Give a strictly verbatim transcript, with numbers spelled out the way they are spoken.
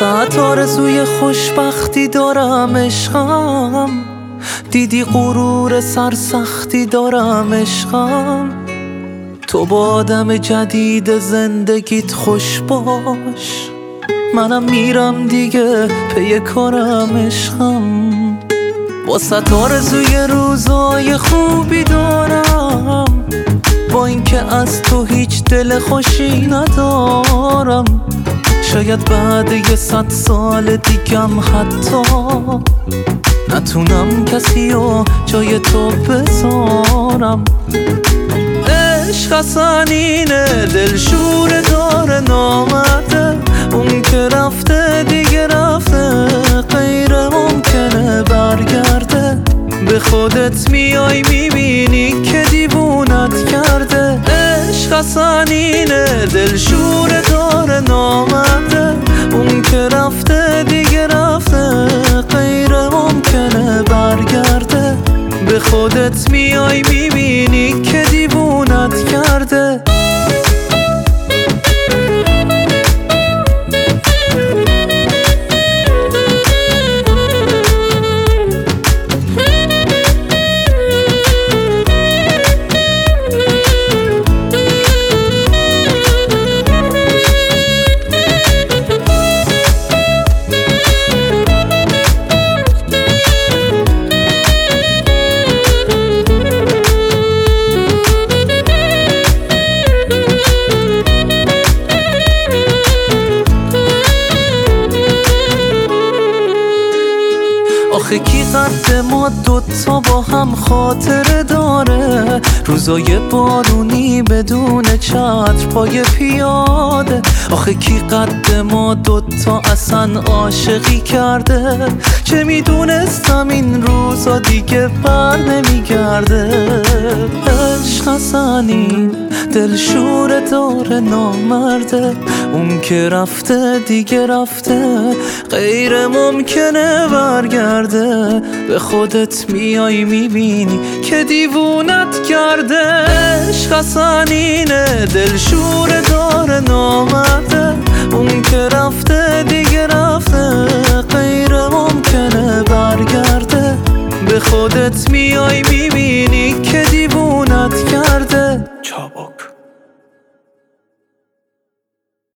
واسه آرزوی خوشبختی دارم عشقم، دیدی غرور سرسختی دارم عشقم. تو با آدم جدید زندگیت خوش باش، منم میرم دیگه پی کارم عشقم. واسه آرزوی روزای خوبی دارم، با اینکه از تو هیچ دل خوشی ندارم. شاید بعد یه صد سال دیگم حتی نتونم کسی رو جای تو بذارم. عشق حسنینه دلشوره داره نامرده، اون که رفته دیگه رفته، غیر ممکنه برگرده. به خودت میای میبینی که دیوونت کرده. عشق حسنینه دلشوره داره نامرده، اون که رفته دیگه رفته، غیر ممکنه برگرده. به خودت میای میبینی که دیوونت کرده. آخه کی قد ما دوتا با هم خاطره داره؟ روزای بارونی بدون چتر پای پیاده. آخه کی قد ما دوتا اصلا عاشقی کرده؟ چه میدونستم این روزا دیگه بر نمیگرده. عشق حسنین دلشوره داره نامرده، اون که رفته دیگه رفته، غیر ممکنه برگرده. به خودت میای میبینی که دیوونت کرده. عشق حسنینه دلشوره داره نامرده، اون که رفته دیگه رفته، غیر ممکنه برگرده. به خودت میای